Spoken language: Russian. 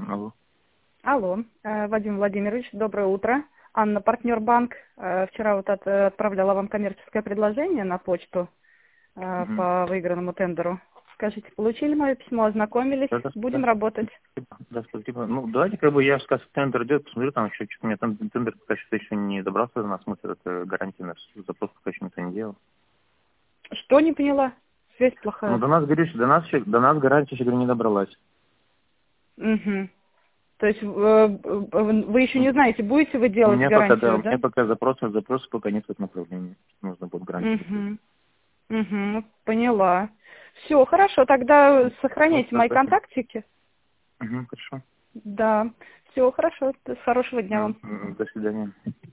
Алло. Алло, Вадим Владимирович, доброе утро. Анна, партнер банк. Вчера вот отправляла вам коммерческое предложение на почту по выигранному тендеру. Скажите, получили мое письмо, ознакомились? Да, Будем работать. да, спасибо. Ну, давайте, я скажу, тендер идет, посмотрю, там еще что-то у меня тендер пока что еще не добрался до нас, смысл, это гарантия наш запрос пока еще никто не делал. Что не поняла? Связь Ну, плохая. до нас, говоришь, до нас гарантия еще, говорю, не добралась. Угу. То есть вы еще не знаете, будете вы У делать меня пока, да, гарантию, у да? меня пока запроса пока нет в этом направлении. Нужно будет гарантию. Угу. Угу. Поняла. Все, хорошо, тогда Вот сохраняйте так, мои спасибо. контактики. Хорошо. Да. Все, хорошо. Хорошего дня вам. До свидания.